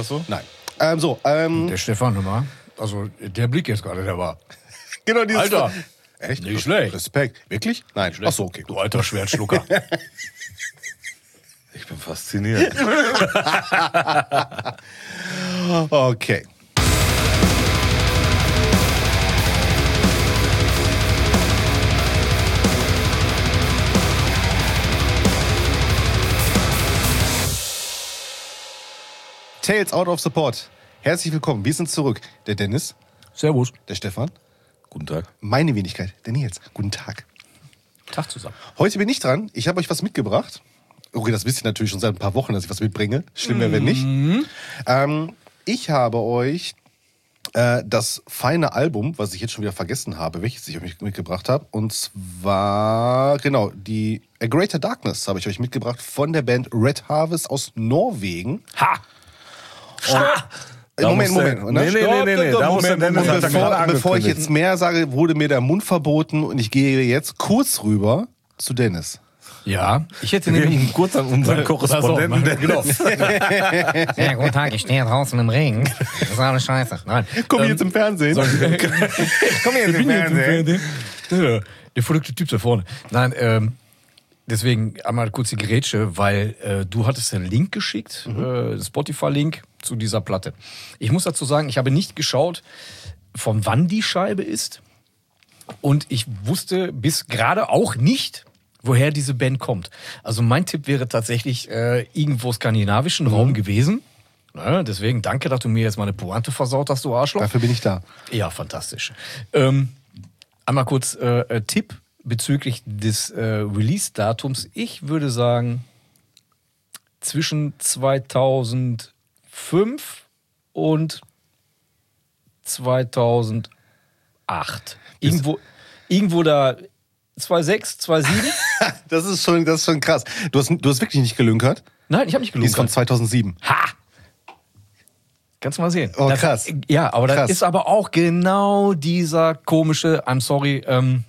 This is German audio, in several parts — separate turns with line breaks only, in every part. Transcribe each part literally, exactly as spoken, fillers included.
das so?
Nein. Ähm, so, ähm,
Der Stefan nochmal. Also der Blick jetzt gerade, der war.
genau dieses
Alter,
echt?
nicht schlecht.
Respekt. Wirklich? Nein. Ach so, okay.
Du alter Schwertschlucker.
Ich bin fasziniert.
Okay. Tales out of support. Herzlich willkommen. Wir sind zurück. Der Dennis,
Servus.
der Stefan,
Guten Tag.
meine Wenigkeit, der Nils. Guten Tag.
Tag zusammen.
Heute bin ich dran. Ich habe euch was mitgebracht. Okay, das wisst ihr natürlich schon seit ein paar Wochen, dass ich was mitbringe. Schlimm wäre, wenn nicht.
Mhm.
Ähm, ich habe euch äh, das feine Album, was ich jetzt schon wieder vergessen habe, welches ich euch mitgebracht habe. Und zwar, genau, die A Greater Darkness habe ich euch mitgebracht von der Band Red Harvest aus Norwegen.
Ha!
Ha! Moment,
muss der-
Moment. Ne?
Nee, nee, nee, nee, nee. Da muss der
Moment,
Dennis
Moment,
hat er
bevor,
gerade
bevor ich
angekündigt.
jetzt mehr sage, wurde mir der Mund verboten und ich gehe jetzt kurz rüber zu Dennis.
Ja, ich hätte
Wir
nämlich.
geben kurz an unseren Korrespondenten.
Also, genau.
Ja, guten Tag, ich stehe draußen im Regen. Das ist alles scheiße.
Nein.
Komm
ähm,
jetzt im Fernsehen.
Komm hier
jetzt im Fernsehen.
Ja, der verrückte Typ da vorne. Nein, ähm, deswegen einmal kurz die Grätsche, weil äh, du hattest einen Link geschickt, mhm. äh, Spotify-Link zu dieser Platte. Ich muss dazu sagen, ich habe nicht geschaut, von wann die Scheibe ist. Und ich wusste bis gerade auch nicht, woher diese Band kommt. Also mein Tipp wäre tatsächlich äh, irgendwo skandinavischen
Mhm.
Raum gewesen. Ja, deswegen danke, dass du mir jetzt meine Pointe versaut hast, du Arschloch.
Dafür bin ich da.
Ja, fantastisch. Ähm, einmal kurz äh, äh, Tipp bezüglich des äh, Release-Datums. Ich würde sagen, zwischen zweitausendfünf und zweitausendacht. Irgendwo, irgendwo da zweitausendsechs, zweitausendsieben?
Das ist schon, das ist schon krass. Du hast, du hast wirklich nicht gelünkert?
Nein, ich habe nicht
Die ist von
gelogen.
zweitausendsieben.
Ha! Kannst du mal sehen.
Oh,
Das-
krass.
Ja, aber
Krass.
das ist aber auch genau dieser komische, I'm sorry, ähm,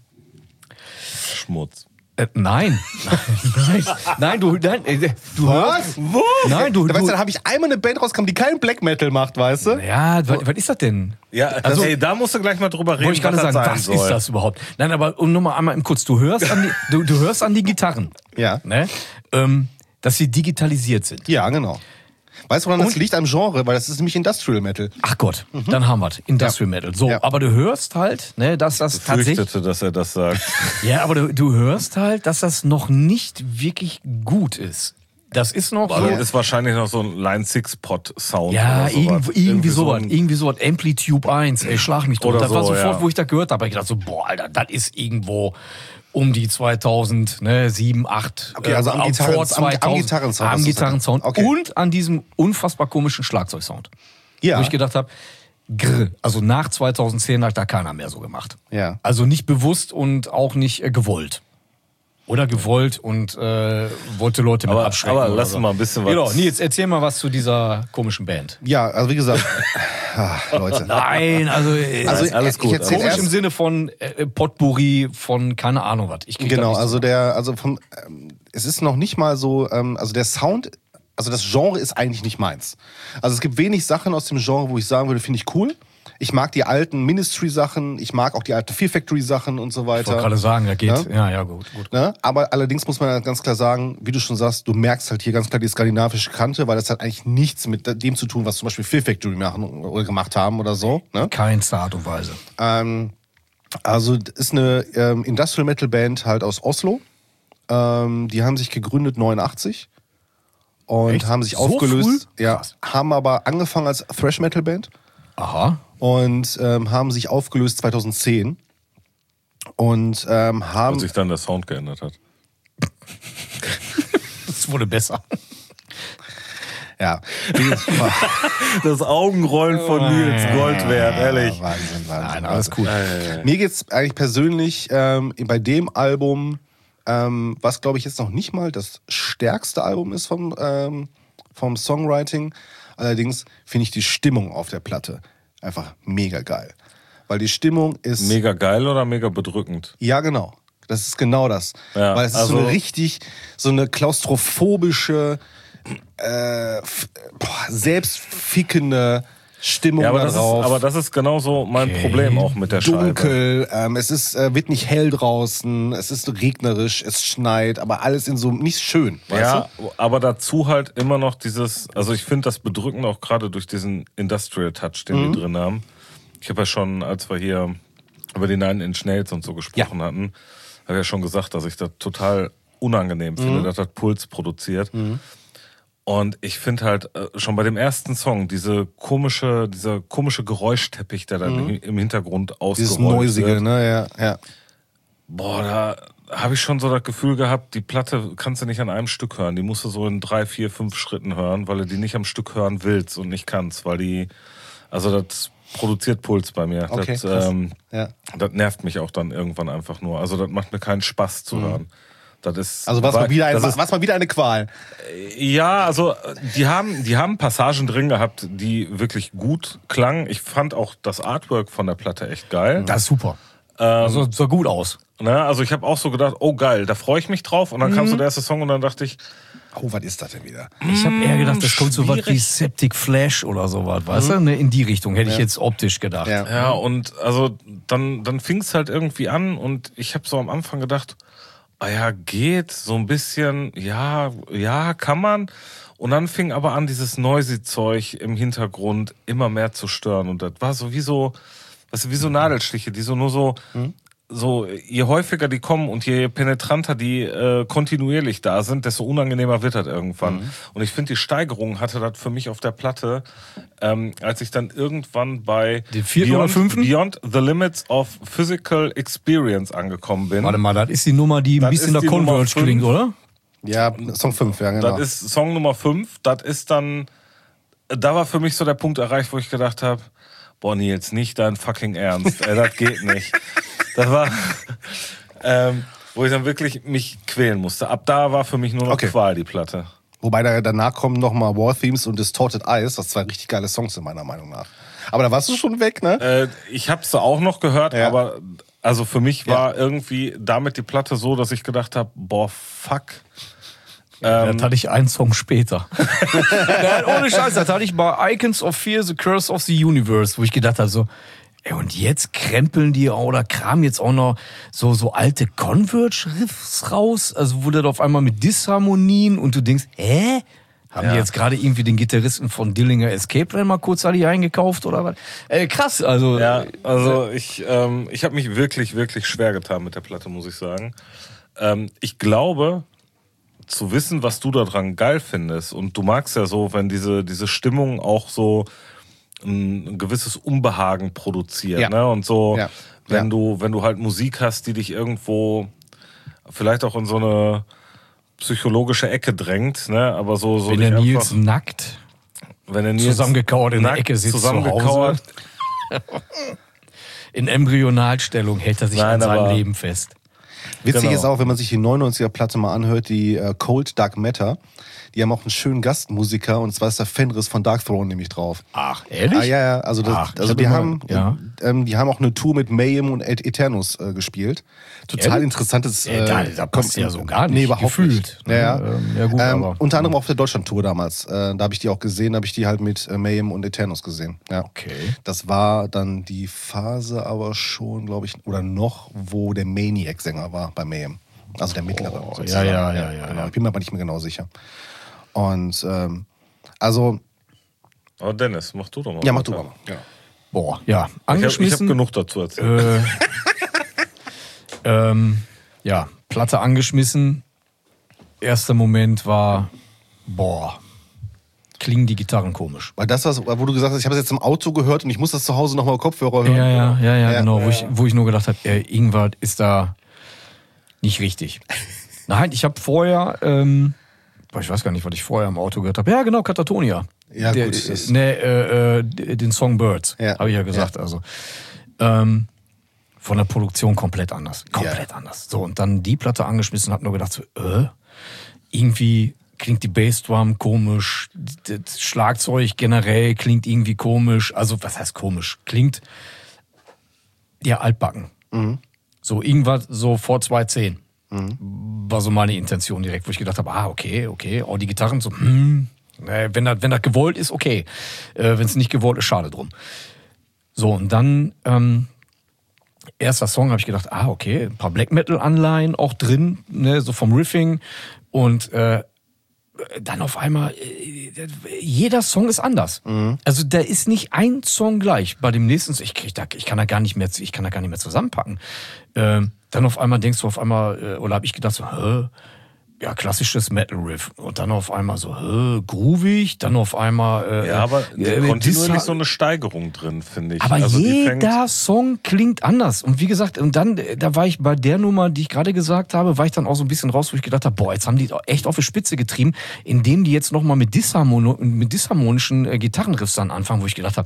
Schmutz.
Äh, nein. nein. Nein, du, nein, äh, du hörst.
Wo?
Nein, du,
Da weißt du,
du.
dann habe ich einmal eine Band rausgekommen, die keinen Black Metal macht, weißt du?
Ja, was, was ist das denn?
Ja,
Also-
ey, da musst du gleich mal drüber reden,
Wollte ich gerade
was
sagen,
das sein
was
soll.
ist das überhaupt? Nein, aber um nur mal einmal im kurz, du hörst an die, du, du hörst an die Gitarren,
Ja.
ne? Ähm, dass sie digitalisiert sind.
Ja, genau. Weißt du, woran das
Und-
liegt am Genre? Weil das ist nämlich Industrial Metal.
Ach Gott, dann haben wir's. Industrial Metal. So,
Ja.
aber du hörst halt, ne, dass das
Ich
tatsächlich.
fürchtete, dass er das sagt.
Ja, aber du, du hörst halt, dass das noch nicht wirklich gut ist. Das ist noch
Also
so.
ist wahrscheinlich noch so ein Line Six Pot Sound.
Ja,
oder sowas.
irgendwie, irgendwie
so
sowas,
ein-
irgendwie sowas, Amplitude eins, ey, schlag mich tot.
Oder
Das war
so,
sofort,
ja.
wo ich das gehört habe, ich dachte so, boah, Alter, das ist irgendwo um die zweitausendsieben, acht,
Okay, also am
äh,
Gitarren-
vor
am- am
zweitausend,
Gitarrensound
am
hast du
Gitarrensound
gesagt. Okay.
und an diesem unfassbar komischen Schlagzeugsound.
Ja.
Wo ich gedacht habe, grr, also nach zweitausendzehn hat da keiner mehr so gemacht.
Ja.
Also nicht bewusst und auch nicht äh, gewollt. Oder gewollt und äh, wollte Leute mit
Aber-
abschrecken.
aber
oder
lass
so.
mal ein bisschen was-
Genau, Nils, erzähl mal was zu dieser komischen Band.
Ja, also wie gesagt, ah, Leute.
Nein, also, äh,
Also
alles
ich
gut,
erzähl
komisch
erst,
im Sinne von äh, Potpourri, von keine Ahnung was. Ich krieg das
Genau,
nicht so
also
mit.
der, also vom, ähm, es ist noch nicht mal so, ähm, also der Sound, also das Genre ist eigentlich nicht meins. Also es gibt wenig Sachen aus dem Genre, wo ich sagen würde, finde ich cool. Ich mag die alten Ministry-Sachen, ich mag auch die alten Fear Factory-Sachen und so
Ich wollte
weiter.
gerade sagen, da geht.
Ja?
Ja, ja, gut, gut.
Ne? Aber allerdings muss man ganz klar sagen, wie du schon sagst, du merkst halt hier ganz klar die skandinavische Kante, weil das hat eigentlich nichts mit dem zu tun, was zum Beispiel Fear Factory machen oder gemacht haben oder so. Ne?
Keinster Art und Weise.
Ähm, also das ist eine ähm, Industrial Metal Band halt aus Oslo. Ähm, die haben sich gegründet neunundachtzig und
Echt?
haben sich
So
aufgelöst.
früh?
Ja,
Krass.
haben aber angefangen als Thrash Metal Band
Aha.
und ähm, haben sich aufgelöst zweitausendzehn und ähm,
Und
haben
sich dann der Sound geändert hat.
Das wurde besser.
ja
Das Augenrollen von Nils Gold wert, ehrlich.
Wahnsinn, Wahnsinn.
Nein, alles
Wahnsinn.
cool.
Mir geht's eigentlich persönlich ähm, bei dem Album, ähm, was glaube ich jetzt noch nicht mal das stärkste Album ist vom, ähm, vom Songwriting. Allerdings finde ich die Stimmung auf der Platte einfach mega geil. Weil die Stimmung ist...
Mega geil oder mega bedrückend?
Ja, genau. Das ist genau das.
Ja,
Weil es ist
also-
so eine richtig, so eine klaustrophobische, äh, f- boah, selbstfickende Stimmung
Ja, aber
da
das, ist,
drauf.
aber das ist genauso mein
Okay.
Problem auch mit der Scheibe.
Dunkel, ähm, es ist, äh, wird nicht hell draußen, es ist regnerisch, es schneit, aber alles in so nicht schön, weißt
Ja, aber dazu halt immer noch dieses, also ich finde das bedrückend auch gerade durch diesen Industrial Touch, den
Mhm.
die drin haben. Ich habe ja schon, als wir hier über die Nine Inch Nails und so gesprochen hatten, habe ich ja schon gesagt, dass ich das total unangenehm finde,
Mhm.
dass das Puls produziert. Und ich finde halt äh, schon bei dem ersten Song diese komische, dieser komische Geräuschteppich, der dann im- im Hintergrund
du? Mhm. Dieses
ausgerollt
Neusige,
wird.
ne, ja, ja.
Boah, da habe ich schon so das Gefühl gehabt, die Platte kannst du nicht an einem Stück hören. Die musst du so in drei, vier, fünf Schritten hören, weil du die nicht am Stück hören willst und nicht kannst, weil die, also das produziert Puls bei mir.
Okay,
das,
krass.
ähm,
Ja.
das nervt mich auch dann irgendwann einfach nur. Also das macht mir keinen Spaß zu hören. Das ist,
Also was
weil-
mal wieder, ein,
das ist,
was mal wieder eine Qual.
ja, also die haben, die haben Passagen drin gehabt, die wirklich gut klangen. Ich fand auch das Artwork von der Platte echt geil.
Das ist super.
Ähm,
Also sah gut aus.
Ne, also ich habe auch so gedacht, oh geil, da freue ich mich drauf. Und dann kam
Mhm.
so der erste Song und dann dachte ich,
Oh, was ist das denn wieder?
Ich habe eher gedacht, das kommt so was wie
schwierig.
Septic Flash oder sowas, weißt du? Ne, in die Richtung hätte ich jetzt optisch gedacht.
Ja.
ja, und also dann, dann fing es halt irgendwie an und ich habe so am Anfang gedacht, ah ja, geht, so ein bisschen, ja, ja, kann man. Und dann fing aber an, dieses Noisy-Zeug im Hintergrund immer mehr zu stören. Und das war so wie so, weißt du, wie so Nadelstiche, die so nur so, so, je häufiger die kommen und je penetranter die äh, kontinuierlich da sind, desto unangenehmer wird das irgendwann. Und ich finde, die Steigerung hatte das für mich auf der Platte, ähm, als ich dann irgendwann bei
Den vierten oder fünften?
Beyond the Limits of Physical Experience angekommen bin.
Warte mal, das ist die Nummer, die ein
Das
bisschen
ist
nach
die Nummer
Converge
fünf.
klingt, oder?
Ja, Song fünf, ja, genau.
Das ist Song Nummer fünf. Das ist dann, da war für mich so der Punkt erreicht, wo ich gedacht habe, boah Nils, nicht dein fucking Ernst, ey, das geht nicht. Das war, ähm, wo ich dann wirklich mich quälen musste. Ab da war für mich nur noch
Okay.
Qual, die Platte.
Wobei da, danach kommen nochmal War Themes und Distorted Eyes, was zwei richtig geile Songs sind, meiner Meinung nach. Aber da warst du schon weg, ne?
Äh, ich habe sie auch noch gehört,
Ja.
aber also für mich war irgendwie damit die Platte so, dass ich gedacht habe, boah, fuck. Ähm,
Das hatte ich einen Song später. Nein, ohne Scheiß, das hatte ich bei Icons of Fear, The Curse of the Universe, wo ich gedacht habe, so, ey, und jetzt krempeln die oder kramen jetzt auch noch so, so alte Converge-Riffs raus, also wo das auf einmal mit Disharmonien und du denkst, hä? Haben
Ja.
die jetzt gerade irgendwie den Gitarristen von Dillinger Escape Plan mal kurzzeitig eingekauft oder was? Äh, krass, also.
Ja, also ich, ähm, ich habe mich wirklich, wirklich schwer getan mit der Platte, muss ich sagen. Ähm, ich glaube, zu wissen, was du daran geil findest, und du magst ja so, wenn diese, diese Stimmung auch so ein, ein gewisses Unbehagen produziert,
Ja.
ne? Und so,
Ja.
wenn
Ja.
du, wenn du halt Musik hast, die dich irgendwo vielleicht auch in so eine psychologische Ecke drängt, ne? Aber so, so
wenn
dich
der Nils
einfach,
nackt
wenn der Nils
zusammengekauert in der
nackt
Ecke sitzt zu
zusammengekauert,
in Embryonalstellung, hält er sich
Nein,
an seinem
aber-
Leben fest.
Witzig
Genau.
ist auch, wenn man sich die neunundneunziger-Platte mal anhört, die äh, Cold Dark Matter, die haben auch einen schönen Gastmusiker, und zwar ist der Fenris von Dark Throne nämlich drauf.
Ach, ehrlich?
Ah, ja, ja, also, das,
Ach, ich
also
hab
die,
immer-
haben,
ja.
ähm, die haben auch eine Tour mit Mayhem und Et- Eternus äh, gespielt. Total
Ehrlich?
interessantes.
Ja, da- da passt ja so gar nicht,
Nee, überhaupt
gefühlt.
nicht. Ja, ja.
Ähm, ja gut,
ähm,
aber-
unter anderem auf der Deutschland-Tour damals. Äh, da habe ich die auch gesehen, da habe ich die halt mit äh, Mayhem und Eternus gesehen. Ja.
Okay.
Das war dann die Phase aber schon, glaube ich, oder noch, wo der Maniac-Sänger war bei Mayhem. Also der mittlere.
Oh,
sozusagen.
ja, ja, ja, ja,
Genau.
ja.
Ich bin mir aber nicht mehr genau sicher. Und ähm, also,
oh Dennis, mach du doch mal.
ja, mach du
weiter.
mal. Genau.
Boah, ja.
Ich habe hab
Angeschmissen.
genug dazu erzählt.
Äh, ähm, ja, Platte angeschmissen. Erster Moment war, boah, klingen die Gitarren komisch.
Weil das, was, wo du gesagt hast, ich habe es jetzt im Auto gehört und ich muss das zu Hause nochmal Kopfhörer hören.
Ja, ja, ja, ja,
Ja,
genau.
ja,
Wo, ich, wo ich nur gedacht habe, äh, irgendwas ist da nicht richtig. Nein, ich habe vorher, ähm, boah, ich weiß gar nicht, was ich vorher im Auto gehört habe. Ja, genau, Katatonia.
Ja,
Der,
gut, das-
ne, äh, äh, den Song Birds,
Ja.
habe ich ja gesagt. Also ähm, von der Produktion komplett anders. Komplett
Ja.
anders. So, und dann die Platte angeschmissen, hab nur gedacht, so, äh, irgendwie klingt die Bassdrum komisch, das Schlagzeug generell klingt irgendwie komisch. Also, was heißt komisch? Klingt ja altbacken.
Mhm.
So irgendwas so vor zweitausendzehn. War so meine Intention direkt, wo ich gedacht habe, ah, okay, okay. Auch die Gitarren so, hm, äh, wenn das, wenn das gewollt ist, okay. Äh, wenn es nicht gewollt ist, schade drum. So, und dann, ähm, erster Song habe ich gedacht, ah, okay, ein paar Black Metal-Anleihen auch drin, ne, so vom Riffing. Und äh, dann auf einmal, äh, jeder Song ist anders. Mhm. Also da ist nicht ein Song gleich. Bei dem nächsten, ich, krieg da, ich kann da gar nicht mehr, ich kann da gar nicht mehr zusammenpacken. Ähm, dann auf einmal denkst du auf einmal, äh, oder habe ich gedacht so, hä? Ja, klassisches Metal-Riff. Und dann auf einmal so, hä, groovig, dann auf einmal... Äh,
ja, aber
äh,
kontinuierlich so eine Steigerung drin, finde ich.
Aber
also
jeder Song klingt anders. Und wie gesagt, und dann, da war ich bei der Nummer, die ich gerade gesagt habe, war ich dann auch so ein bisschen raus, wo ich gedacht habe, boah, jetzt haben die echt auf die Spitze getrieben, indem die jetzt nochmal mit, Disharmon mit disharmonischen äh, Gitarrenriffs dann anfangen, wo ich gedacht habe,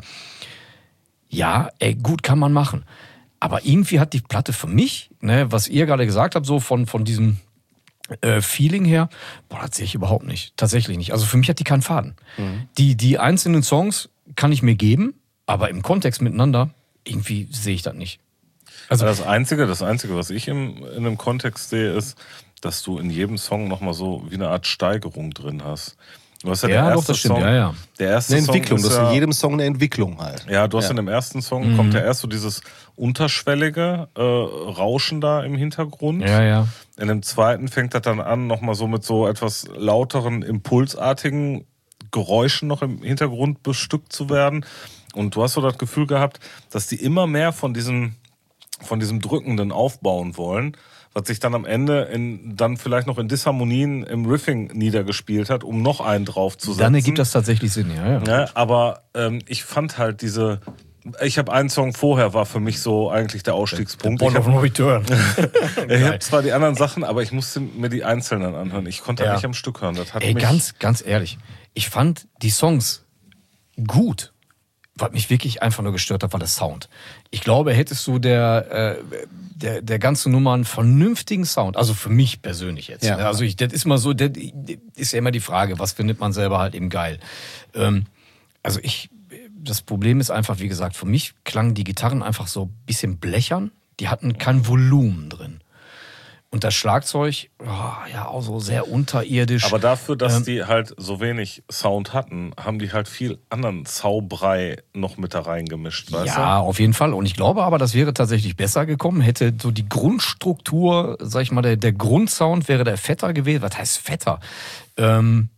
ja, ey, gut, kann man machen. Aber irgendwie hat die Platte für mich, ne, was ihr gerade gesagt habt, so von, von diesem Äh, Feeling her, boah, das sehe ich überhaupt nicht. Tatsächlich nicht. Also für mich hat die keinen Faden. Mhm. Die, die einzelnen Songs kann ich mir geben, aber im Kontext miteinander, irgendwie sehe ich das nicht.
Also das Einzige, das Einzige, was ich im, in einem Kontext sehe, ist, dass du in jedem Song nochmal so wie eine Art Steigerung drin hast. Du hast ja,
ja
der erste
doch, das stimmt.
Song,
ja, ja.
Der erste
eine Entwicklung,
Song
du hast
ja,
in jedem Song eine Entwicklung halt.
Ja, du hast
ja.
in dem ersten Song, mhm. kommt ja erst so dieses unterschwellige äh, Rauschen da im Hintergrund.
Ja, ja.
In dem zweiten fängt das dann an, nochmal so mit so etwas lauteren, impulsartigen Geräuschen noch im Hintergrund bestückt zu werden. Und du hast so das Gefühl gehabt, dass die immer mehr von diesem, von diesem Drückenden aufbauen wollen, was sich dann am Ende in, dann vielleicht noch in Disharmonien im Riffing niedergespielt hat, um noch einen draufzusetzen.
Dann ergibt das tatsächlich Sinn, ja. ja.
ja aber ähm, ich fand halt diese... Ich habe einen Song vorher, war für mich so eigentlich der Ausstiegspunkt.
Born of No Return.
Ich habe zwar die anderen Sachen, aber ich musste mir die einzelnen anhören. Ich konnte ja. nicht am Stück hören. Das hat
Ey,
mich
ganz, ganz ehrlich, ich fand die Songs gut. Was mich wirklich einfach nur gestört hat, war der Sound. Ich glaube, hättest du der, äh, der, der ganzen Nummer einen vernünftigen Sound, also für mich persönlich jetzt. Ja. Also ich, das ist mal so, das ist ja immer die Frage, was findet man selber halt eben geil. Ähm, also ich, das Problem ist einfach, wie gesagt, für mich klangen die Gitarren einfach so ein bisschen blechern. Die hatten kein Volumen drin. Und das Schlagzeug, oh, ja, auch so sehr unterirdisch.
Aber dafür, dass
ähm,
die halt so wenig Sound hatten, haben die halt viel anderen Zaubrei noch mit da reingemischt, weißt du?
Ja, auf jeden Fall. Und ich glaube aber, das wäre tatsächlich besser gekommen. Hätte so die Grundstruktur, sag ich mal, der, der Grundsound wäre der fetter gewesen. Was heißt fetter? Ähm,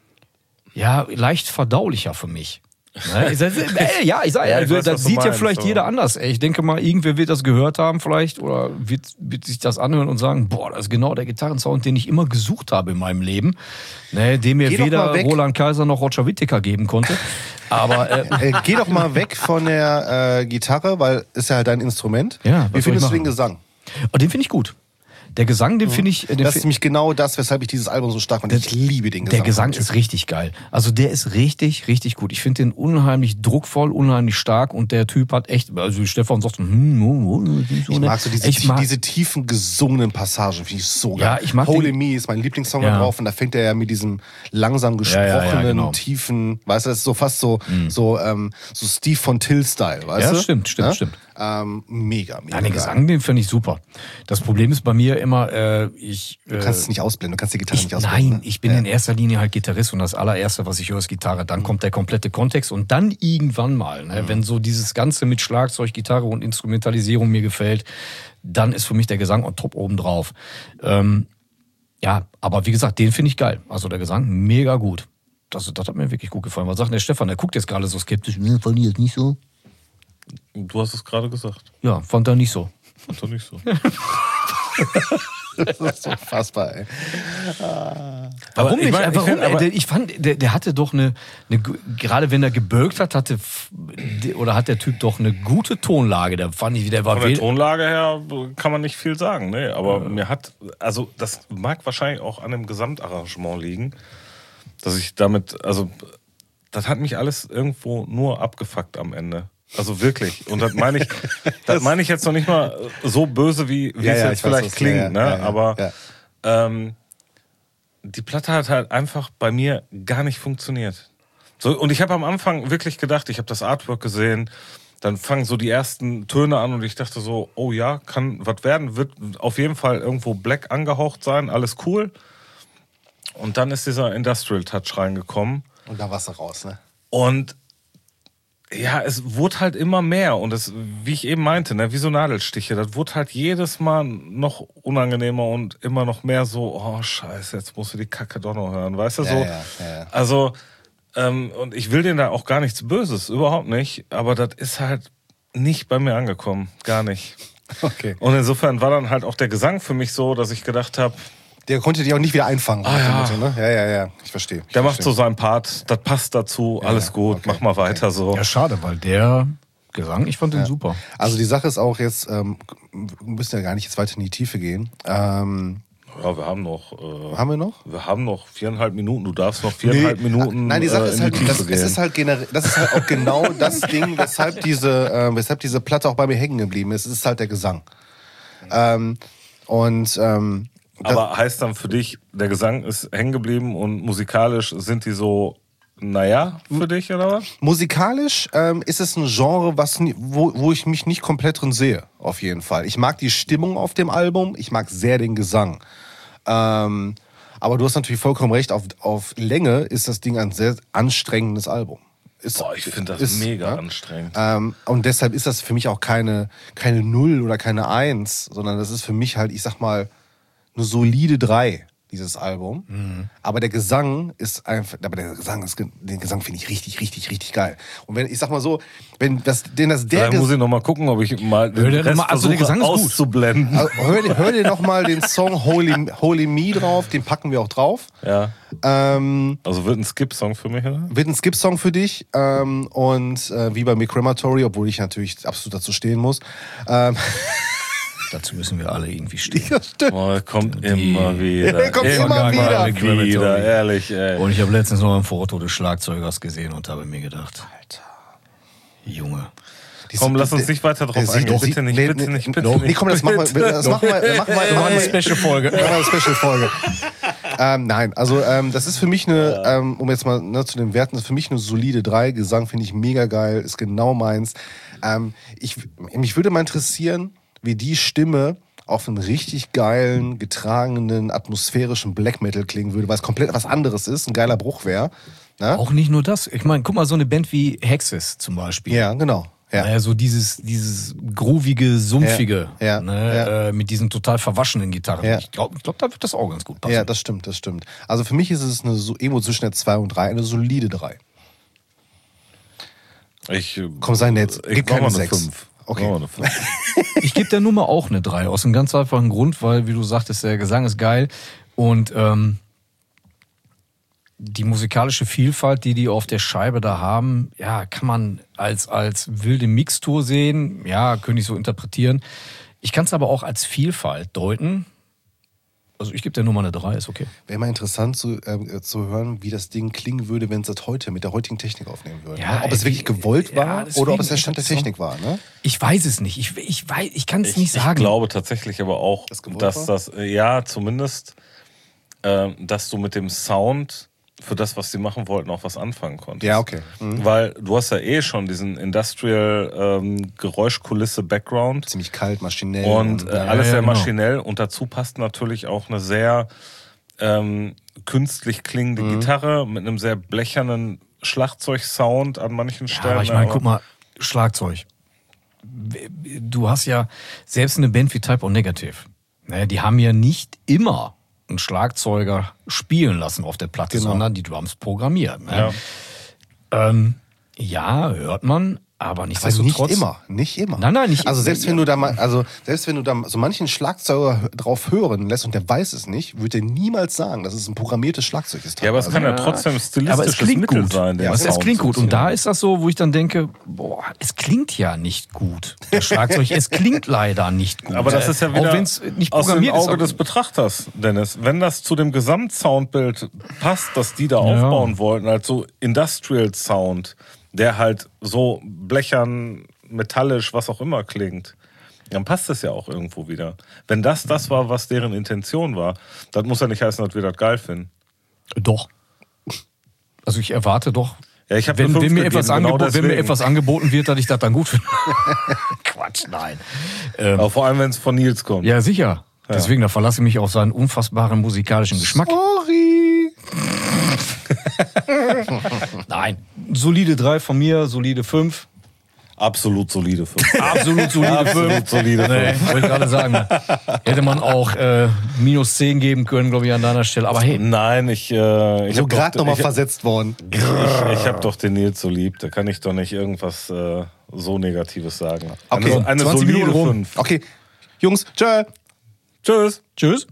ja, leicht verdaulicher für mich. Ne? Ja, ich sag, ja, ich weiß, das sieht meinst, ja vielleicht so. Jeder anders. Ich denke mal, irgendwer wird das gehört haben vielleicht oder wird, wird sich das anhören und sagen, boah, das ist genau der Gitarrensound, den ich immer gesucht habe in meinem Leben, ne, den mir geh weder Roland Kaiser noch Roger Whittaker geben konnte. Aber äh,
äh, geh doch mal weg von der äh, Gitarre, weil ist ja halt dein Instrument.
Ja,
wie findest du den Gesang?
Oh, den finde ich gut. Der Gesang, den mhm. finde ich... Den
das ist nämlich genau das, weshalb ich dieses Album so stark finde. Ich liebe den Gesang.
Der Gesang ist richtig geil. Also der ist richtig, richtig gut. Ich finde den unheimlich druckvoll, unheimlich stark und der Typ hat echt... Also Stefan sagt so... Hm, oh, oh, so
ich mag so diese, ich mag, diese tiefen gesungenen Passagen, finde ich so geil.
Ja, ich mag
Holy
den,
Me ist mein Lieblingssong
ja.
da drauf und da fängt er ja mit diesem langsam gesprochenen, ja, ja, ja, genau. tiefen... Weißt du, das ist so fast so, mhm. so, ähm, so Steve von Till-Style, weißt
ja,
du?
Stimmt, stimmt, ja? stimmt.
Ähm, mega, mega.
Ja, den Gesang, den finde ich super. Das Problem ist bei mir immer, äh, ich...
Du kannst
äh,
es nicht ausblenden, du kannst die Gitarre
ich,
nicht ausblenden.
Nein, ich bin ja. in erster Linie halt Gitarrist und das allererste, was ich höre, ist Gitarre. Dann mhm. kommt der komplette Kontext und dann irgendwann mal, ne, mhm. wenn so dieses Ganze mit Schlagzeug, Gitarre und Instrumentalisierung mir gefällt, dann ist für mich der Gesang on top obendrauf. Ähm, ja, aber wie gesagt, den finde ich geil. Also der Gesang, mega gut. Das, das hat mir wirklich gut gefallen. Was sagt der Stefan? Der guckt jetzt gerade so skeptisch. Mir fand die jetzt nicht so.
Du hast es gerade gesagt.
Ja, fand er nicht so.
Fand er nicht so.
Das ist so fassbar, ey.
Warum
ich
nicht?
mein,
Warum?
Ich, find,
der, ich fand, der, der hatte doch eine, eine, gerade wenn er gebölkt hat, hatte, oder hat der Typ doch eine gute Tonlage. Der fand ich, der war
Von der Tonlage her kann man nicht viel sagen, ne? Aber
ja.
mir hat, also das mag wahrscheinlich auch an dem Gesamtarrangement liegen, dass ich damit, also das hat mich alles irgendwo nur abgefuckt am Ende. Also wirklich. Und das meine ich, das meine ich jetzt noch nicht mal so böse, wie, wie
ja,
es
ja,
jetzt vielleicht weiß, klingt,
ja,
ne?
Ja, ja,
aber
ja.
Ähm, die Platte hat halt einfach bei mir gar nicht funktioniert. So, und ich habe am Anfang wirklich gedacht, ich habe das Artwork gesehen, dann fangen so die ersten Töne an und ich dachte so, oh ja, kann was werden, wird auf jeden Fall irgendwo Black angehaucht sein, alles cool. Und dann ist dieser Industrial Touch reingekommen.
Und da warst du raus, ne?
Und ja, es wurde halt immer mehr und es, wie ich eben meinte, ne, wie so Nadelstiche, das wurde halt jedes Mal noch unangenehmer und immer noch mehr so, oh scheiße, jetzt musst du die Kacke doch noch hören, weißt du,
Ja,
so.
ja, ja, ja.
Also, ähm, und ich will denen da auch gar nichts Böses, überhaupt nicht, aber das ist halt nicht bei mir angekommen, gar nicht.
Okay.
Und insofern war dann halt auch der Gesang für mich so, dass ich gedacht habe,
Der konnte dich auch nicht wieder einfangen.
Ah, ja.
Motto, ne? ja, ja, ja, ich verstehe. Ich
der macht
verstehe.
so seinen Part, das passt dazu, alles
ja,
gut,
okay,
mach mal weiter so.
Ja, schade, weil der Gesang, ich fand den super.
Also die Sache ist auch jetzt, ähm, wir müssen ja gar nicht jetzt weiter in die Tiefe gehen. Ähm,
Ja, wir haben noch, äh,
haben wir noch?
wir haben noch viereinhalb Minuten. Du darfst noch viereinhalb
Nee.
Minuten.
Nein, die Sache
äh,
ist
in
halt,
die Tiefe
das,
gehen.
es ist halt generell, das ist halt auch genau das Ding, weshalb diese, äh, weshalb diese Platte auch bei mir hängen geblieben ist. Es ist halt der Gesang. Ähm, und ähm, das,
Aber heißt dann für dich, der Gesang ist hängen geblieben und musikalisch sind die so, naja, für dich oder was?
musikalisch ähm, ist es ein Genre, was, nie- wo, wo ich mich nicht komplett drin sehe, auf jeden Fall. Ich mag die Stimmung auf dem Album, ich mag sehr den Gesang. Ähm, aber du hast natürlich vollkommen recht, auf, auf Länge ist das Ding ein sehr anstrengendes Album. Ist,
Boah, ich finde das
ist,
mega
ne?
anstrengend.
Ähm, und deshalb ist das für mich auch keine, keine Null oder keine Eins, sondern das ist für mich halt, ich sag mal, eine solide Drei, dieses Album.
Mhm.
Aber der Gesang ist einfach, aber der Gesang ist, den Gesang finde ich richtig, richtig, richtig geil. Und wenn, ich sag mal so, wenn das, den das der
Da muss
Ges-
ich noch mal gucken, ob ich mal den
Hör dir
Rest
noch mal- also der
versuche
Gesang ist gut.
auszublenden.
also hör, dir- hör dir noch mal den Song Holy, Holy Me drauf, den packen wir auch drauf.
Ja.
Ähm,
Also wird ein Skip-Song für mich, oder?
wird ein Skip-Song für dich ähm, und äh, wie bei mir Crematory, obwohl ich natürlich absolut dazu stehen muss. Ähm,
Dazu müssen wir alle irgendwie stehen.
ja, stimmt.
Oh, kommt immer wieder.
Ja, kommt immer wieder.
wieder. Ehrlich, ey.
Und ich habe letztens noch ein Foto des Schlagzeugers gesehen und habe mir gedacht, Alter, Junge.
Komm, lass uns nicht weiter drauf
Der sieht
eingehen.
doch-
Bitte nicht,
nee,
bitte
nee,
nicht, bitte
doch.
nicht.
Nee, komm, das machen wir, das machen wir, das machen wir, das machen wir,
eine Special-Folge.
Das machen wir eine Special-Folge. ähm, nein, also ähm, das ist für mich eine, ähm, um jetzt mal ne, zu den Werten, das ist für mich eine solide drei. Gesang finde ich mega geil, ist genau meins. Ähm, ich, mich würde mal interessieren, wie die Stimme auf einen richtig geilen, getragenen, atmosphärischen Black Metal klingen würde, weil es komplett was anderes ist, ein geiler Bruch wäre. Ne?
Auch nicht nur das. Ich meine, guck mal, so eine Band wie Hexes zum Beispiel.
Ja, genau. Ja.
Naja, so dieses, dieses groovige, sumpfige,
Ja, ja,
ne,
ja.
Äh, mit diesen total verwaschenen Gitarren.
Ja.
Ich glaube, glaub, da wird das auch ganz gut passen.
Ja, das stimmt, das stimmt. Also für mich ist es eine so irgendwo zwischen der zwei und drei, eine solide drei.
Ich,
Komm, sei nett.
Ich
Gib
mach
keine
mal eine
sechs.
fünf.
Okay.
Mach mal eine fünf.
Ich gebe der Nummer auch eine drei, aus einem ganz einfachen Grund, weil, wie du sagtest, der Gesang ist geil und ähm, die musikalische Vielfalt, die die auf der Scheibe da haben, ja, kann man als, als wilde Mixtur sehen, ja, könnte ich so interpretieren. Ich kann es aber auch als Vielfalt deuten. Also ich gebe der Nummer eine drei, ist okay.
Wäre mal interessant zu, äh, zu hören, wie das Ding klingen würde, wenn sie das heute mit der heutigen Technik aufnehmen würden.
Ja,
ne? Ob es
ey,
wirklich gewollt
ja,
war
deswegen,
oder ob es der
ich
Stand der
hab's so-
Technik war. Ne?
Ich weiß es nicht. Ich, ich, weiß, ich kann es
Ich,
nicht
ich
sagen.
glaube tatsächlich aber auch,
Das gewollt
dass
war?
das, äh, ja, zumindest, äh, dass du mit dem Sound für das, was sie machen wollten, auch was anfangen konntest.
Ja, okay. Mhm.
Weil du hast ja eh schon diesen Industrial ähm, Geräuschkulisse-Background.
Ziemlich kalt, maschinell.
Und äh,
Ja,
alles
ja,
sehr
genau.
maschinell und dazu passt natürlich auch eine sehr ähm, künstlich klingende
Mhm.
Gitarre mit einem sehr blechernen Schlagzeugsound an manchen
Ja,
Stellen.
aber ich meine, guck mal, Schlagzeug. Du hast ja selbst eine Band wie Type O Negative. Ne, die haben ja nicht immer einen Schlagzeuger spielen lassen auf der Platte,
Genau.
sondern die Drums programmiert. Ne?
Ja.
Ähm, ja, hört man, aber
Aber nicht
nichtsdestotrotz.
immer, nicht immer.
Nein, nein, nicht
Also
immer.
selbst wenn du da mal, also selbst wenn du da so manchen Schlagzeuger drauf hören lässt und der weiß es nicht, würde er niemals sagen, dass es ein programmiertes Schlagzeug ist.
Ja, aber es kann ja trotzdem
aber es
stilistisches
klingt
Mittel
gut.
sein. den
Ja, es, es
Sound
klingt gut.
zu
Und da
ziehen.
ist das so, wo ich dann denke, boah, es klingt ja nicht gut. Das Schlagzeug, es klingt leider nicht gut.
Aber das ist ja wieder
auch wenn es nicht
aus dem
programmiert
Auge
ist.
des Betrachters, Dennis. Wenn das zu dem Gesamtsoundbild passt, das die da aufbauen wollten, als so Industrial Sound, der halt so blechern, metallisch, was auch immer klingt, dann passt es ja auch irgendwo wieder. Wenn das das war, was deren Intention war, das muss ja nicht heißen, dass wir das geil finden.
Doch. Also ich erwarte doch.
Ja, ich hab
wenn,
eine fünf
wenn, mir
gegeben,
etwas
genau
angebo- wenn mir
deswegen.
etwas angeboten wird, dass ich das dann gut finde. Quatsch, nein. Ähm,
Aber vor allem, wenn es von Nils kommt.
ja, sicher. Deswegen, da verlasse ich mich auf seinen unfassbaren musikalischen Geschmack.
Sorry.
Nein. Solide drei von mir, solide fünf.
Absolut solide fünf.
Absolut solide
Absolut
fünf.
solide
Nee,
fünf.
wollte ich gerade sagen. Hätte man auch äh, minus zehn geben können, glaube ich, an deiner Stelle. Aber hey,
Nein, ich, äh, ich
So
hab doch-
gerade nochmal
ich-
versetzt worden.
Ich, ich habe doch den Nils so lieb, da kann ich doch nicht irgendwas äh, so Negatives sagen.
Okay,
eine, eine
zwanzig
solide
Minuten rum.
fünf.
Okay, Jungs, tschö.
Tschüss.
tschüss.